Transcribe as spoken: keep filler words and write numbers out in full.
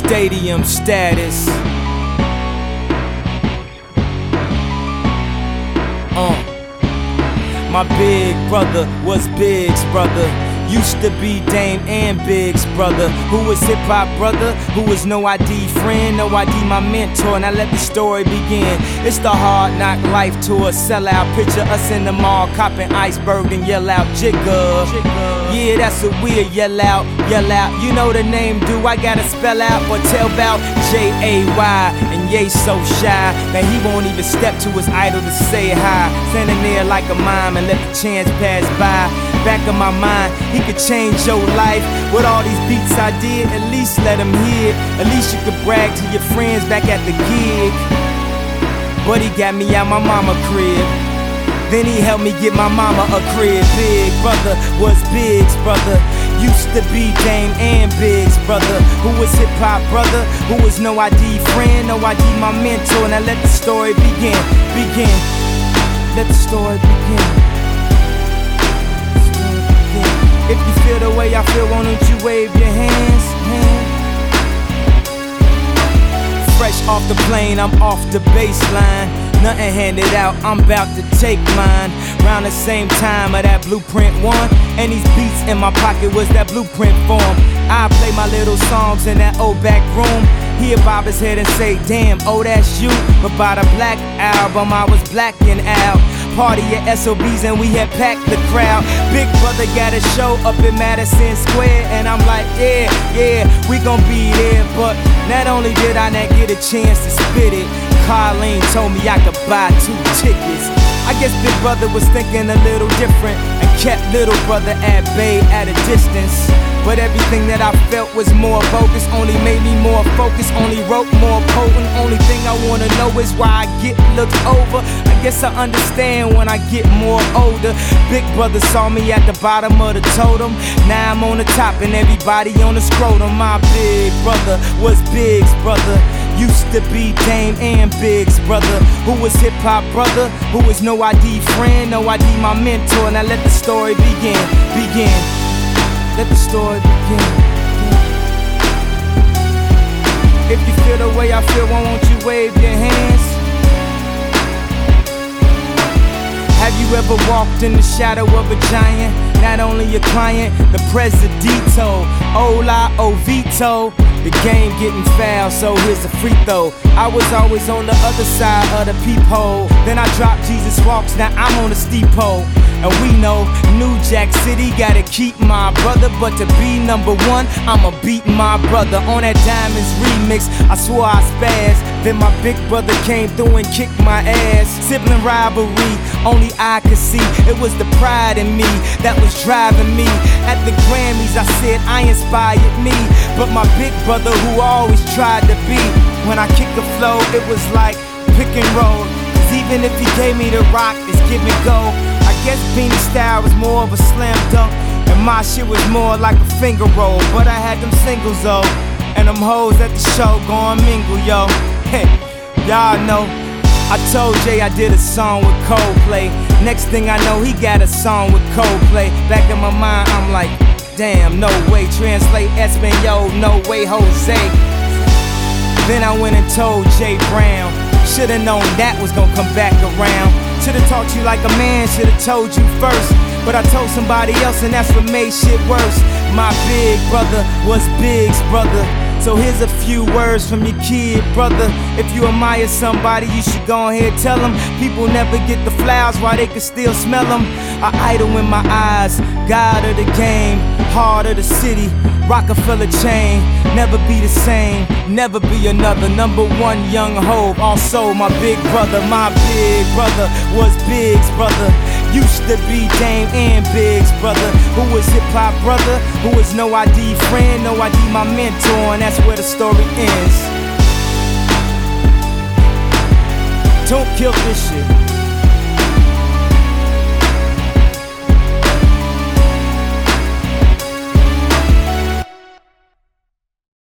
stadium status. Uh. My big brother was Big's brother. Used to be Dame and Big's brother. Who was hip-hop brother, who was no I D friend, no I D my mentor. Now let the story begin. It's the hard knock life tour, sellout. Picture us in the mall, copping iceberg and yell out Jigga. Yeah, that's what we'll yell out, yell out. You know the name, do I gotta spell out or tell about J A Y? And Ye so shy that he won't even step to his idol to say hi. Standing there like a mime and let the chance pass by. Back of my mind, he could change your life. With all these beats I did, at least let him hear. At least you could brag to your friends back at the gig. But he got me out my mama crib. Then he helped me get my mama a crib. Big brother was Big's brother. Used to be Dame and Big's brother. Who was hip-hop brother, who was no I D friend, no I D my mentor. Now let the story begin, begin. Let the story begin. If you feel the way I feel, why don't you wave your hands, hands? Fresh off the plane, I'm off the baseline. Nothing handed out, I'm about to take mine. Round the same time of that Blueprint one. And these beats in my pocket was that Blueprint form. I play my little songs in that old back room. He'll bob his head and say, damn, oh that's you. But by the Black Album, I was blacking out. Party at S O B's and we had packed the crowd. Big brother got a show up in Madison Square. And I'm like, yeah, yeah, we gon' be there. But not only did I not get a chance to spit it, Carlene told me I could buy two tickets. I guess Big Brother was thinking a little different and kept little brother at bay at a distance. But everything that I felt was more bogus, only made me more focused, only wrote more potent. Only thing I wanna know is why I get looked over. I guess I understand when I get more older. Big brother saw me at the bottom of the totem. Now I'm on the top and everybody on the scrotum. My big brother was Big's brother. Used to be Dame and Big's brother. Who was hip-hop brother, who was no I D friend, no I D my mentor. Now let the story begin, begin. Let the story begin. If you feel the way I feel, why won't you wave your hands? Have you ever walked in the shadow of a giant? Not only a client, the presidito. Hola, Ovito. The game getting foul, so here's a free throw. I was always on the other side of the peephole. Then I dropped Jesus Walks, now I'm on the steep pole. And we know New Jack City gotta keep my brother. But to be number one, I'ma beat my brother. On that Diamonds remix, I swore I spazzed. Then my big brother came through and kicked my ass. Sibling rivalry, only I could see. It was the pride in me that was driving me. At the Grammys, I said I inspired me. But my big brother who always tried to be. When I kick the flow, it was like pick and roll. Cause even if he gave me the rock, it's give and go. I guess Beanie style was more of a slam dunk, and my shit was more like a finger roll. But I had them singles though, and them hoes at the show gon' mingle, yo. Hey, y'all know I told Jay I did a song with Coldplay. Next thing I know, he got a song with Coldplay. Back in my mind, I'm like, damn, no way. Translate Espanol, no way, Jose. Then I went and told Jay Brown. Should've known that was gonna come back around. Should've talked to you like a man, should've told you first. But I told somebody else and that's what made shit worse. My big brother was Big's brother. So here's a few words from your kid, brother. If you admire somebody, you should go ahead tell them. People never get the flowers while they can still smell them. I idol in my eyes, God of the game, heart of the city, Rockefeller chain. Never be the same, never be another. Number one young Hov, also my big brother. My big brother was Big's brother. Used to be Dame and Big's brother. Who was hip-hop brother, who was no I D friend, no I D my mentor. And that's where the story ends. Don't kill this shit.